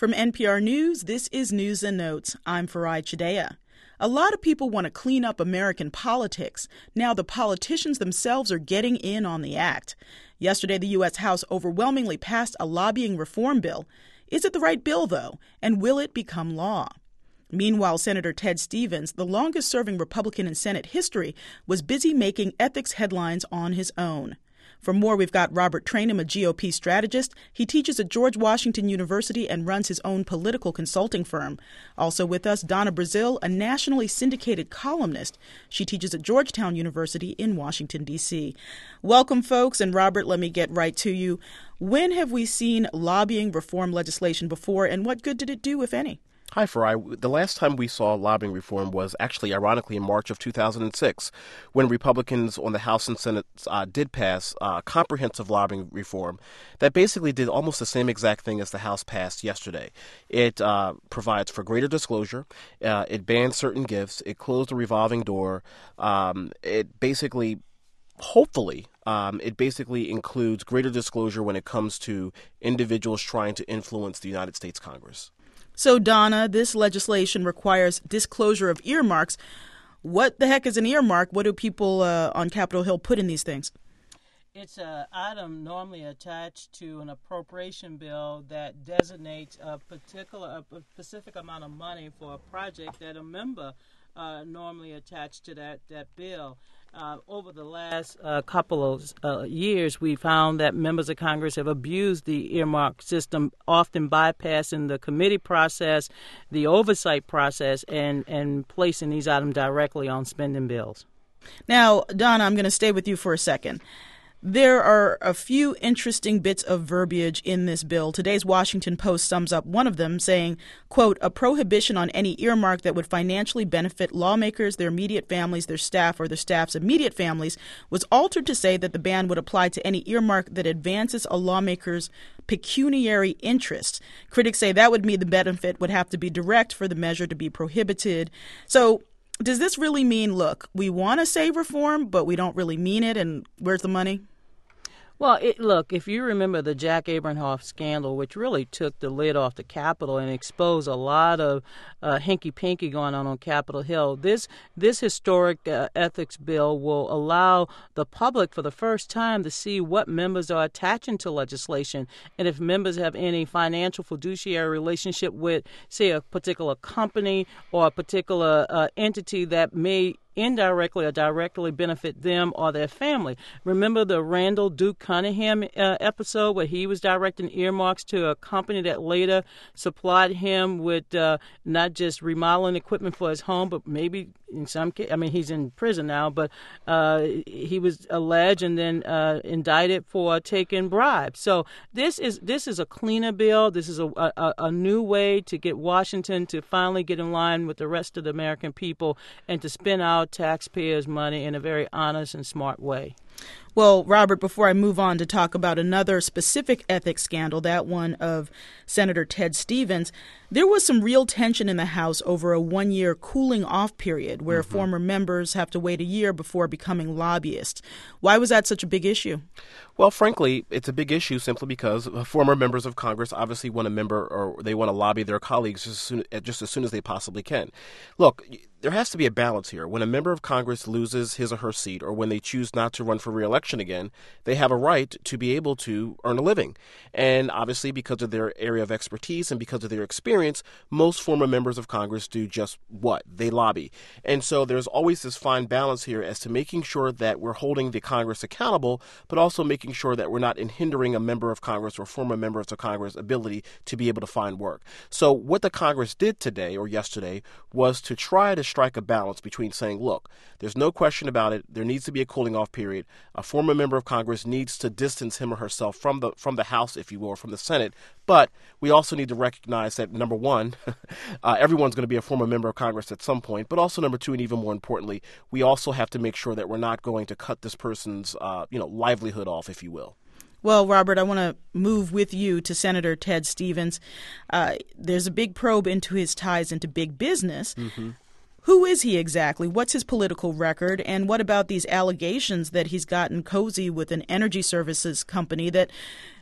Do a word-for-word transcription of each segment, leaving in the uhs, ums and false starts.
From N P R News, this is News and Notes. I'm Farai Chideya. A lot of people want to clean up American politics. Now the politicians themselves are getting in on the act. Yesterday, the U S House overwhelmingly passed a lobbying reform bill. Is it the right bill, though? And will it become law? Meanwhile, Senator Ted Stevens, the longest-serving Republican in Senate history, was busy making ethics headlines on his own. For more, we've got Robert Trainum, a G O P strategist. He teaches at George Washington University and runs his own political consulting firm. Also with us, Donna Brazile, a nationally syndicated columnist. She teaches at Georgetown University in Washington, D C Welcome, folks. And Robert, let me get right to you. When have we seen lobbying reform legislation before, and what good did it do, if any? Hi, Farai. The last time we saw lobbying reform was actually, ironically, in March of two thousand six, when Republicans on the House and Senate uh, did pass uh, comprehensive lobbying reform that basically did almost the same exact thing as the House passed yesterday. It uh, provides for greater disclosure. Uh, it bans certain gifts. It closed the revolving door. Um, it basically, hopefully, Um, it basically includes greater disclosure when it comes to individuals trying to influence the United States Congress. So, Donna, this legislation requires disclosure of earmarks. What the heck is an earmark? What do people uh, on Capitol Hill put in these things? It's an item normally attached to an appropriation bill that designates a particular, a specific amount of money for a project that a member uh, normally attached to that, that bill. Uh, over the last uh, couple of uh, years, we found that members of Congress have abused the earmark system, often bypassing the committee process, the oversight process, and, and placing these items directly on spending bills. Now, Donna, I'm going to stay with you for a second. There are a few interesting bits of verbiage in this bill. Today's Washington Post sums up one of them, saying, quote, a prohibition on any earmark that would financially benefit lawmakers, their immediate families, their staff, or their staff's immediate families was altered to say that the ban would apply to any earmark that advances a lawmaker's pecuniary interests. Critics say that would mean the benefit would have to be direct for the measure to be prohibited. So does this really mean, look, we want to say reform, but we don't really mean it, and where's the money? Well, it, look, if you remember the Jack Abramoff scandal, which really took the lid off the Capitol and exposed a lot of uh, hinky-pinky going on on Capitol Hill, this this historic uh, ethics bill will allow the public for the first time to see what members are attaching to legislation, and if members have any financial fiduciary relationship with, say, a particular company or a particular uh, entity that may indirectly or directly benefit them or their family. Remember the Randall Duke Cunningham uh, episode where he was directing earmarks to a company that later supplied him with uh, not just remodeling equipment for his home, but maybe in some case, I mean, he's in prison now, but uh, he was alleged and then uh, indicted for taking bribes. So this is this is a cleaner bill. This is a, a, a new way to get Washington to finally get in line with the rest of the American people and to spend out taxpayers' money in a very honest and smart way. Well, Robert, before I move on to talk about another specific ethics scandal, that one of Senator Ted Stevens, there was some real tension in the House over a one-year cooling-off period where mm-hmm. former members have to wait a year before becoming lobbyists. Why was that such a big issue? Well, frankly, it's a big issue simply because former members of Congress obviously want to member or they want to lobby their colleagues just as soon, just as soon as they possibly can. Look, there has to be a balance here. When a member of Congress loses his or her seat or when they choose not to run for re-election again, they have a right to be able to earn a living. And obviously, because of their area of expertise and because of their experience, most former members of Congress do just what? They lobby. And so there's always this fine balance here as to making sure that we're holding the Congress accountable, but also making sure that we're not hindering a member of Congress or former members of Congress' ability to be able to find work. So what the Congress did today or yesterday was to try to strike a balance between saying, look, there's no question about it. There needs to be a cooling off period. A former member of Congress needs to distance him or herself from the from the House, if you will, or from the Senate. But we also need to recognize that, number one, uh, everyone's going to be a former member of Congress at some point. But also, number two, and even more importantly, we also have to make sure that we're not going to cut this person's uh, you know, livelihood off, if you will. Well, Robert, I want to move with you to Senator Ted Stevens. Uh, there's a big probe into his ties into big business. Mm-hmm. Who is he exactly? What's his political record? And what about these allegations that he's gotten cozy with an energy services company that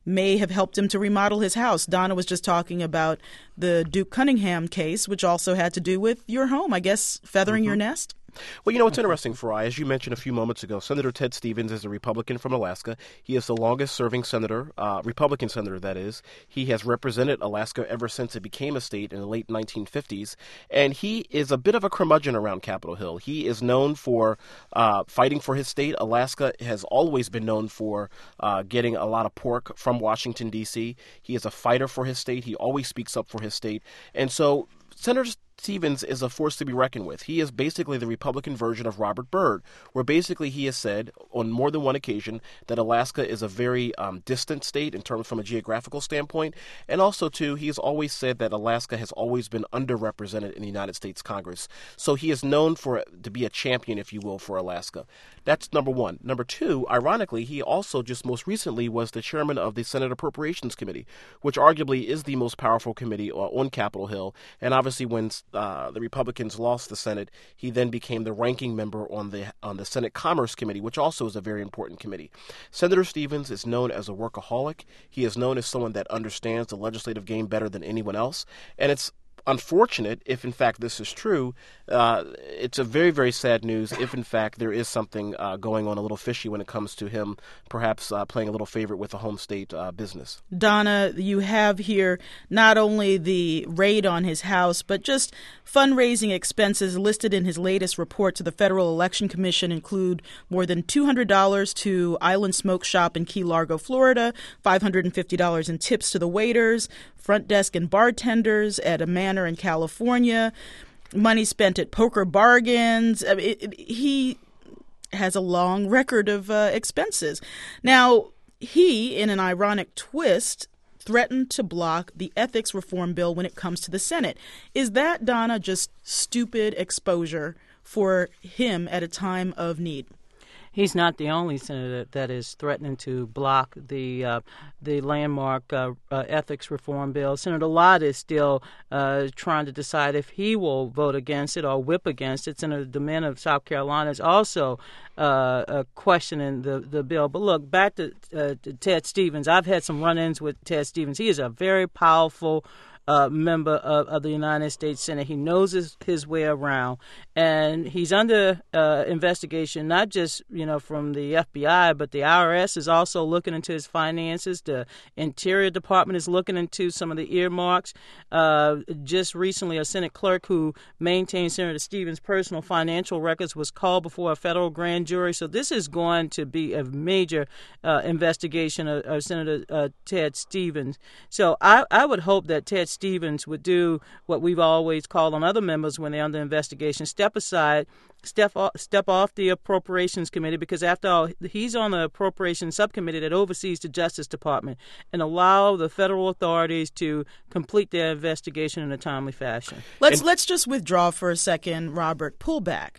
may have helped him to remodel his house. Donna was just talking about the Duke Cunningham case, which also had to do with your home, I guess, feathering mm-hmm. your nest. Well, you know, it's interesting, Farai. As you mentioned a few moments ago, Senator Ted Stevens is a Republican from Alaska. He is the longest-serving senator, uh, Republican senator, that is. He has represented Alaska ever since it became a state in the late nineteen fifties. And he is a bit of a curmudgeon around Capitol Hill. He is known for uh, fighting for his state. Alaska has always been known for uh, getting a lot of pork from Washington, D C. He is a fighter for his state. He always speaks up for his state. And so Senator Stevens is a force to be reckoned with. He is basically the Republican version of Robert Byrd, where basically he has said on more than one occasion that Alaska is a very um, distant state in terms from a geographical standpoint. And also, too, he has always said that Alaska has always been underrepresented in the United States Congress. So he is known for to be a champion, if you will, for Alaska. That's number one. Number two, ironically, he also just most recently was the chairman of the Senate Appropriations Committee, which arguably is the most powerful committee on Capitol Hill. And obviously when Uh, the Republicans lost the Senate, he then became the ranking member on the on the Senate Commerce Committee, which also is a very important committee. Senator Stevens is known as a workaholic. He is known as someone that understands the legislative game better than anyone else. And it's unfortunate, if in fact this is true, uh, it's a very, very sad news if in fact there is something uh, going on a little fishy when it comes to him perhaps uh, playing a little favorite with the home state uh, business. Donna, you have here not only the raid on his house, but just fundraising expenses listed in his latest report to the Federal Election Commission include more than two hundred dollars to Island Smoke Shop in Key Largo, Florida, five hundred fifty dollars in tips to the waiters, front desk and bartenders at a manor in California, money spent at Poker Bargains. I mean, it, it, he has a long record of uh, expenses. Now, he, in an ironic twist, threatened to block the ethics reform bill when it comes to the Senate. Is that, Donna, just stupid exposure for him at a time of need? He's not the only senator that is threatening to block the uh, the landmark uh, uh, ethics reform bill. Senator Lott is still uh, trying to decide if he will vote against it or whip against it. Senator DeMint of South Carolina is also uh, uh, questioning the, the bill. But look, back to, uh, to Ted Stevens. I've had some run-ins with Ted Stevens. He is a very powerful Uh, member of, of the United States Senate. He knows his, his way around, and he's under uh, investigation, not just, you know, from the F B I, but the I R S is also looking into his finances. The Interior Department is looking into some of the earmarks. Uh, just recently, a Senate clerk who maintained Senator Stevens' personal financial records was called before a federal grand jury. So this is going to be a major uh, investigation of, of Senator uh, Ted Stevens. So I, I would hope that Ted Stevens would do what we've always called on other members when they're under investigation: step aside, step off, step off the Appropriations Committee, because after all, he's on the Appropriations Subcommittee that oversees the Justice Department, and allow the federal authorities to complete their investigation in a timely fashion. Let's and- let's just withdraw for a second, Robert. Pull back.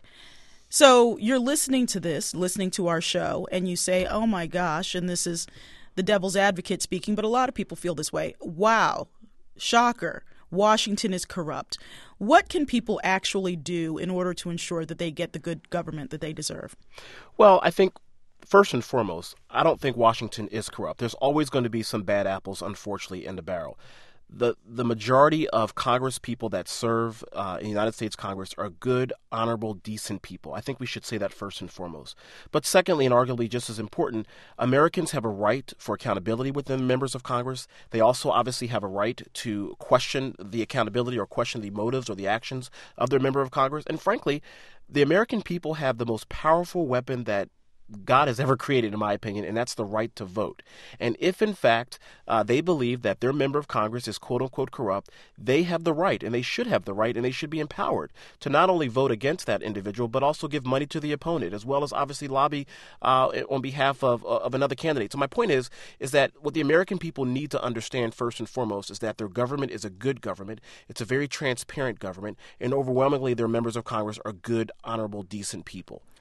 So you're listening to this, listening to our show, and you say, "Oh my gosh," and this is the devil's advocate speaking, but a lot of people feel this way. Wow. Shocker. Washington is corrupt. What can people actually do in order to ensure that they get the good government that they deserve? Well, I think first and foremost, I don't think Washington is corrupt. There's always going to be some bad apples, unfortunately, in the barrel. The the majority of Congress people that serve uh, in the United States Congress are good, honorable, decent people. I think we should say that first and foremost. But secondly, and arguably just as important, Americans have a right for accountability within members of Congress. They also obviously have a right to question the accountability or question the motives or the actions of their member of Congress. And frankly, the American people have the most powerful weapon that God has ever created, in my opinion, and that's the right to vote. And if, in fact, uh, they believe that their member of Congress is quote-unquote corrupt, they have the right, and they should have the right, and they should be empowered to not only vote against that individual, but also give money to the opponent, as well as obviously lobby uh, on behalf of, of another candidate. So my point is, is that what the American people need to understand first and foremost is that their government is a good government. It's a very transparent government, and overwhelmingly their members of Congress are good, honorable, decent people.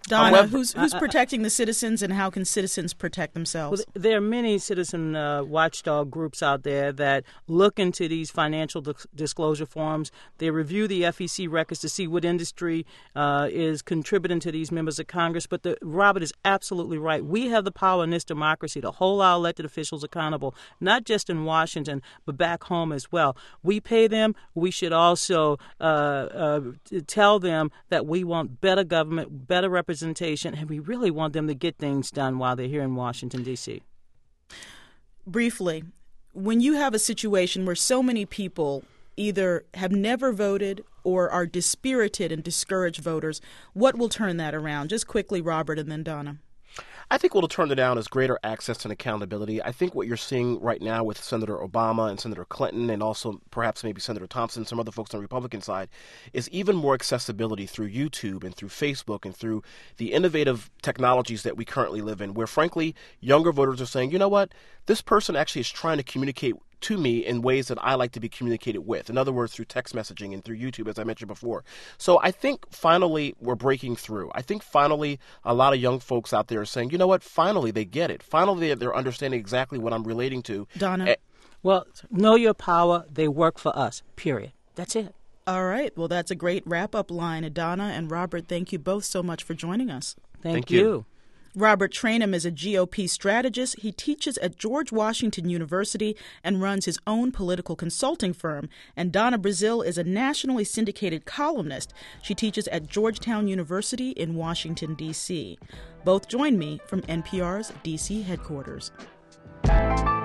Donna, However, who's who's protecting the citizens, and how can citizens protect themselves? Well, there are many citizen uh, watchdog groups out there that look into these financial dis- disclosure forms. They review the F E C records to see what industry uh, is contributing to these members of Congress. But the, Robert is absolutely right. We have the power in this democracy to hold our elected officials accountable, not just in Washington, but back home as well. We pay them. We should also uh, uh, tell them that we want better government, better representation, and we really want them to get things done while they're here in Washington, D C. Briefly, when you have a situation where so many people either have never voted or are dispirited and discouraged voters, what will turn that around? Just quickly, Robert, and then Donna. I think what will turn it down is greater access and accountability. I think what you're seeing right now with Senator Obama and Senator Clinton and also perhaps maybe Senator Thompson, some other folks on the Republican side, is even more accessibility through YouTube and through Facebook and through the innovative technologies that we currently live in, where, frankly, younger voters are saying, you know what, this person actually is trying to communicate to me in ways that I like to be communicated with. In other words, through text messaging and through YouTube, as I mentioned before. So I think finally we're breaking through. I think finally a lot of young folks out there are saying, you know what, finally they get it. Finally they're understanding exactly what I'm relating to. Donna? A- well, know your power. They work for us, period. That's it. All right. Well, that's a great wrap-up line. Donna and Robert, thank you both so much for joining us. Thank, Thank you. you. Robert Trainum is a G O P strategist. He teaches at George Washington University and runs his own political consulting firm. And Donna Brazile is a nationally syndicated columnist. She teaches at Georgetown University in Washington, D C. Both join me from N P R's D C headquarters.